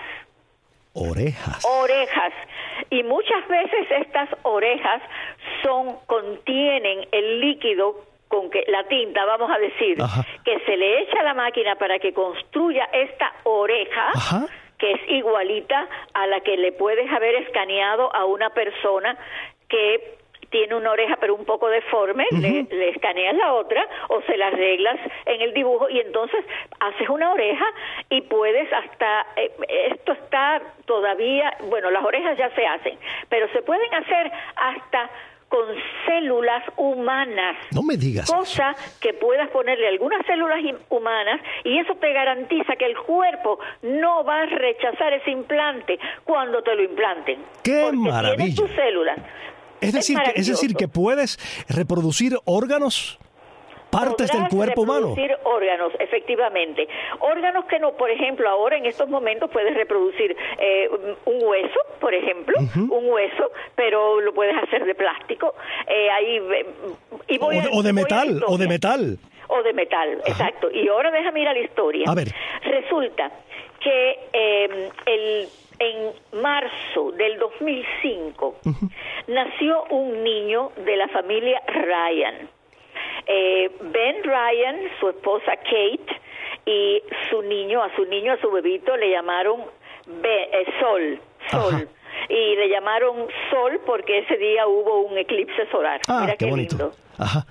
Orejas. Orejas. Y muchas veces estas orejas son contienen el líquido con que la tinta, vamos a decir, Ajá. que se le echa a la máquina para que construya esta oreja. Ajá. Que es igualita a la que le puedes haber escaneado a una persona que tiene una oreja pero un poco deforme, Ujú. le, le escaneas la otra o se la arreglas en el dibujo y entonces haces una oreja y puedes hasta, eh, esto está todavía, bueno, las orejas ya se hacen, pero se pueden hacer hasta con células humanas. No me digas eso. Cosa que puedas ponerle algunas células im- humanas y eso te garantiza que el cuerpo no va a rechazar ese implante cuando te lo implanten. ¡Qué porque maravilla! tienes tus células. Es decir, que, es decir, que puedes reproducir órganos, partes del Podrás cuerpo humano. reproducir órganos, efectivamente. Órganos que no, por ejemplo, ahora en estos momentos puedes reproducir eh, un hueso, por ejemplo, Ujú. un hueso, pero lo puedes hacer de plástico. Eh, ahí, eh, y O voy de, a- o de voy a la metal, o de historia. metal. O de metal, exacto. Y ahora déjame ir a la historia. A ver. Resulta que eh, el, en marzo del dos mil cinco nació un niño de la familia Ryan. Eh, Ben Ryan, su esposa Kate, y su niño, a su niño, a su bebito, le llamaron Be- eh, Sol. Sol. Ajá. Y le llamaron Sol porque ese día hubo un eclipse solar. Ah, Mira qué qué bonito. lindo. Ajá.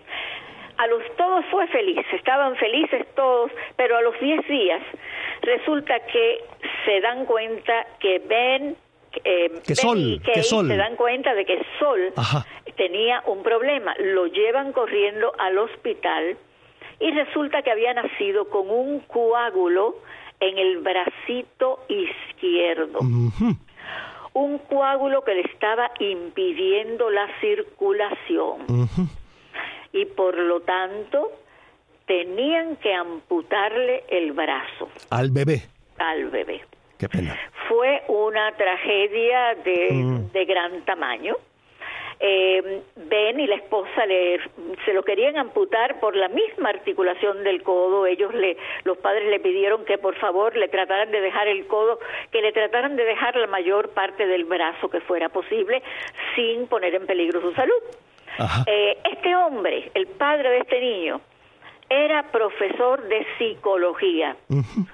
A los todos fue feliz, estaban felices todos, pero a los diez días resulta que se dan cuenta que Ben, eh, Que Ben Sol, y que Kate Sol. se dan cuenta de que Sol Ajá. tenía un problema, lo llevan corriendo al hospital y resulta que había nacido con un coágulo en el bracito izquierdo. Ujú. Un coágulo que le estaba impidiendo la circulación. Ujú. Y por lo tanto tenían que amputarle el brazo Al bebé. al bebé. Qué pena. Fue una tragedia de, Mm. de gran tamaño. Eh, Ben y la esposa le, se lo querían amputar por la misma articulación del codo. Ellos le, los padres le pidieron que por favor le trataran de dejar el codo, que le trataran de dejar la mayor parte del brazo que fuera posible sin poner en peligro su salud. Ajá. Eh, este hombre, el padre de este niño, era profesor de psicología. Ujú.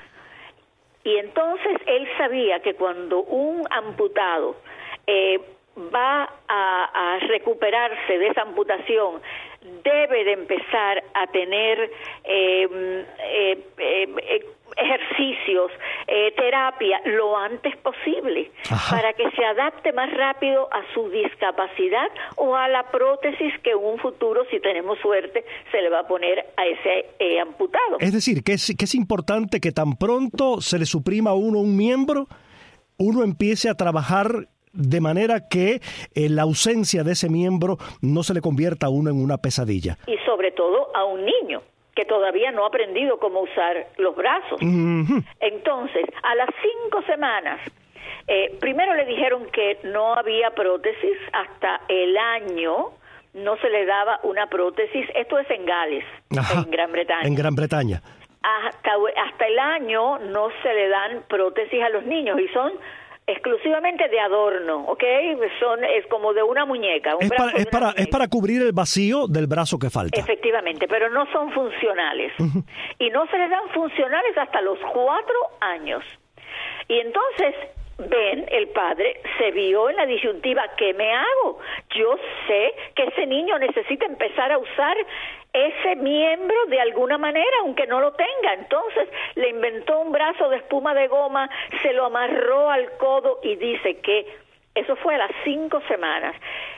Y entonces él sabía que cuando un amputado eh, va a, a recuperarse de esa amputación, debe de empezar a tener eh, eh, eh, eh, ejercicios, eh, terapia, lo antes posible, Ajá. para que se adapte más rápido a su discapacidad o a la prótesis que en un futuro, si tenemos suerte, se le va a poner a ese eh, amputado. Es decir, que es, que es importante que tan pronto se le suprima a uno un miembro, uno empiece a trabajar de manera que eh, la ausencia de ese miembro no se le convierta a uno en una pesadilla. Y sobre todo a un niño que todavía no ha aprendido cómo usar los brazos. Uh-huh. Entonces, a las cinco semanas, eh, primero le dijeron que no había prótesis hasta el año, no se le daba una prótesis. Esto es en Gales, Ajá, en Gran Bretaña. En Gran Bretaña. Hasta, hasta el año no se le dan prótesis a los niños y son exclusivamente de adorno, ¿ok? Son, es como de una muñeca. Un es, brazo para, es, de para, muñeca. es para cubrir el vacío del brazo que falta. Efectivamente, pero no son funcionales. Uh-huh. Y no se les dan funcionales hasta los cuatro años. Y entonces Ben, el padre, se vio en la disyuntiva, ¿qué me hago? Yo sé que ese niño necesita empezar a usar ese miembro de alguna manera, aunque no lo tenga. Entonces le inventó un brazo de espuma de goma, se lo amarró al codo y dice que eso fue a las cinco semanas.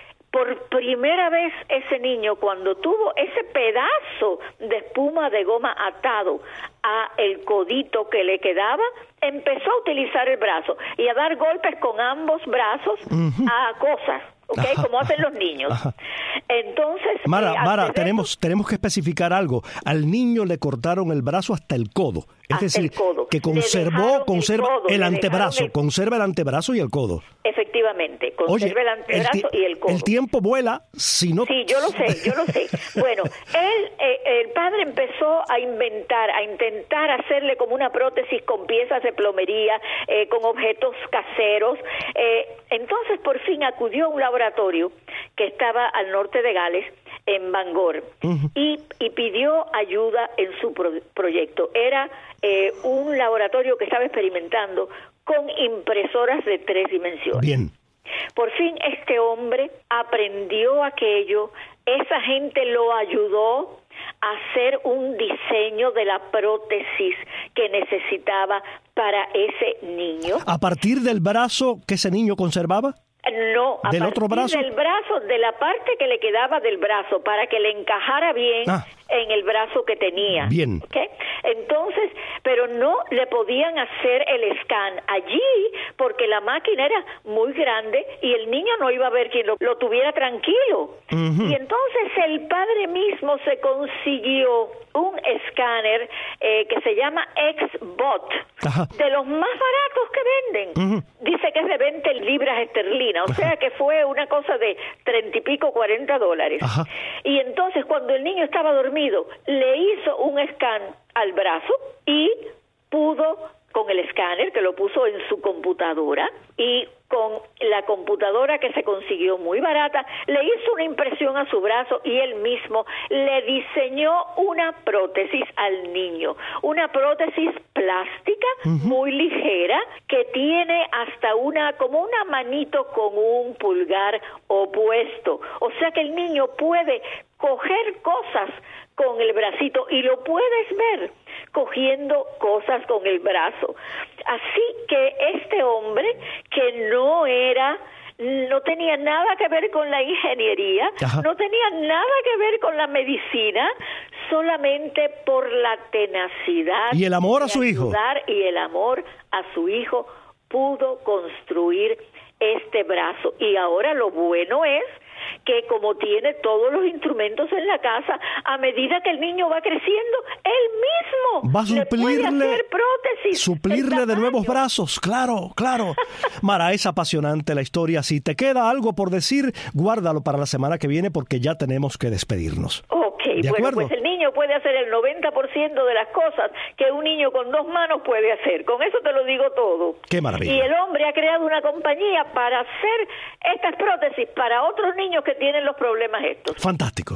Por primera vez ese niño, cuando tuvo ese pedazo de espuma de goma atado a el codito que le quedaba, empezó a utilizar el brazo y a dar golpes con ambos brazos uh-huh. a cosas, ¿ok? Ajá, como hacen los niños. Ajá. Entonces, Mara, eh, Mara, tenemos tenemos que especificar algo. Al niño le cortaron el brazo hasta el codo. Es hasta decir, el codo. que conservó, conserva el, codo, el antebrazo, el... conserva el antebrazo y el codo. Efectivamente, conserva Oye, el antebrazo el y el codo. El tiempo vuela si no... Sí, yo lo sé, yo lo sé. Bueno, él, eh, el padre empezó a inventar, a intentar hacerle como una prótesis con piezas de plomería, eh, con objetos caseros. Eh, entonces, por fin acudió a un laboratorio que estaba al norte de Gales, en Bangor, uh-huh. y, y pidió ayuda en su pro- proyecto. Era eh, un laboratorio que estaba experimentando con impresoras de tres dimensiones. Bien. Por fin este hombre aprendió aquello, esa gente lo ayudó a hacer un diseño de la prótesis que necesitaba para ese niño. ¿A partir del brazo que ese niño conservaba? No, a ¿Del partir otro brazo? del brazo, de la parte que le quedaba del brazo, para que le encajara bien ah. en el brazo que tenía. Bien. ¿Okay? Entonces, pero no le podían hacer el scan allí porque la máquina era muy grande y el niño no iba a ver quien lo, lo tuviera tranquilo. Uh-huh. Y entonces el padre mismo se consiguió un escáner eh, que se llama X-Bot, Ajá. de los más baratos que venden. Uh-huh. Dice que es de veinte libras esterlinas, o Ajá. sea que fue una cosa de treinta y pico, cuarenta dólares. Ajá. Y entonces cuando el niño estaba dormido, le hizo un scan al brazo y pudo, con el escáner que lo puso en su computadora y con la computadora que se consiguió muy barata, le hizo una impresión a su brazo y él mismo le diseñó una prótesis al niño, una prótesis plástica uh-huh. muy ligera que tiene hasta una, como una manito con un pulgar opuesto, o sea que el niño puede coger cosas con el bracito y lo puedes ver cogiendo cosas con el brazo. Así que este hombre, que no era, no tenía nada que ver con la ingeniería, Ajá. no tenía nada que ver con la medicina, solamente por la tenacidad y el amor a su hijo y el amor a su hijo pudo construir este brazo. Y ahora lo bueno es que como tiene todos los instrumentos en la casa, a medida que el niño va creciendo, él mismo va a suplirle, le puede hacer prótesis, suplirle de nuevos brazos. Claro, claro. Mara, es apasionante la historia. Si te queda algo por decir, guárdalo para la semana que viene porque ya tenemos que despedirnos. Ok, bueno, pues el niño puede hacer el noventa por ciento de las cosas que un niño con dos manos puede hacer. Con eso te lo digo todo. Qué maravilla. Y el hombre ha creado una compañía para hacer estas prótesis para otros niños que tienen los problemas estos. Fantástico.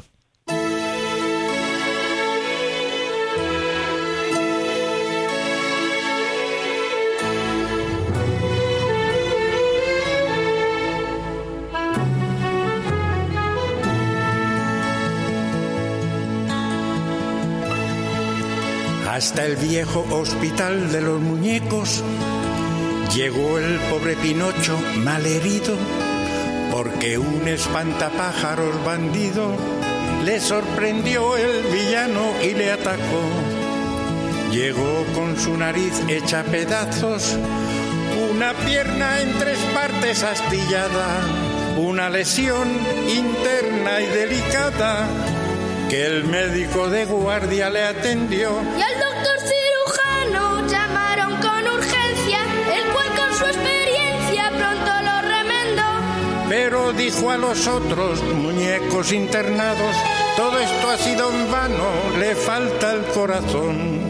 Hasta el viejo hospital de los muñecos llegó el pobre Pinocho malherido, porque un espantapájaros bandido le sorprendió el villano y le atacó. Llegó con su nariz hecha pedazos, una pierna en tres partes astillada, una lesión interna y delicada, que el médico de guardia le atendió. Y al doctor cirujano llamaron con urgencia, el cual con su experiencia pronto lo remendó. Pero dijo a los otros muñecos internados, todo esto ha sido en vano, le falta el corazón.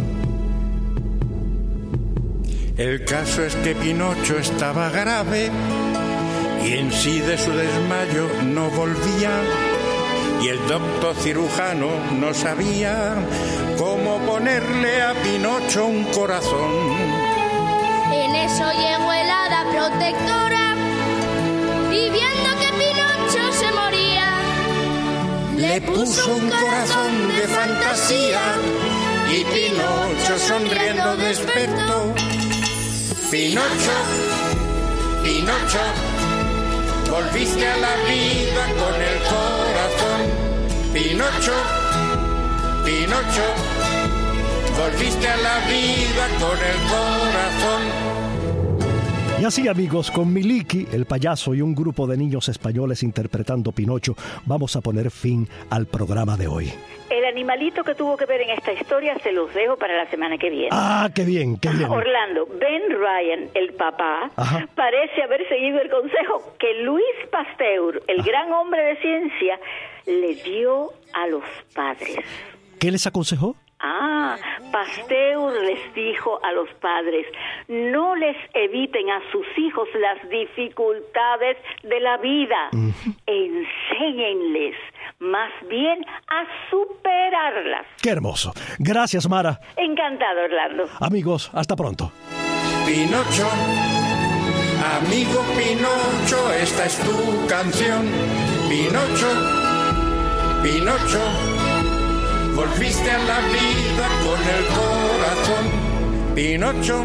El caso es que Pinocho estaba grave y en sí de su desmayo no volvía, y el doctor cirujano no sabía cómo ponerle a Pinocho un corazón. En eso llegó el hada protectora y viendo que Pinocho se moría, le puso un corazón de fantasía y Pinocho sonriendo despertó. Pinocho, Pinocho, volviste a la vida con el corazón. Pinocho, Pinocho, volviste a la vida con el corazón. Y así, amigos, con Miliki, el payaso, y un grupo de niños españoles interpretando Pinocho, vamos a poner fin al programa de hoy. El animalito que tuvo que ver en esta historia se los dejo para la semana que viene. Ah, qué bien, qué bien. Orlando, Ben Ryan, el papá, Ajá. parece haber seguido el consejo que Luis Pasteur, el Ajá. gran hombre de ciencia, le dio a los padres. ¿Qué les aconsejó? Ah, Pasteur les dijo a los padres, no les eviten a sus hijos las dificultades de la vida, uh-huh. enséñenles más bien a superarlas. ¡Qué hermoso! Gracias, Mara. Encantado, Orlando. Amigos, hasta pronto. Pinocho, amigo Pinocho, esta es tu canción. Pinocho, Pinocho, volviste a la vida con el corazón. Pinocho,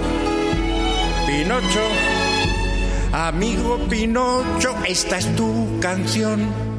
Pinocho, amigo Pinocho, esta es tu canción.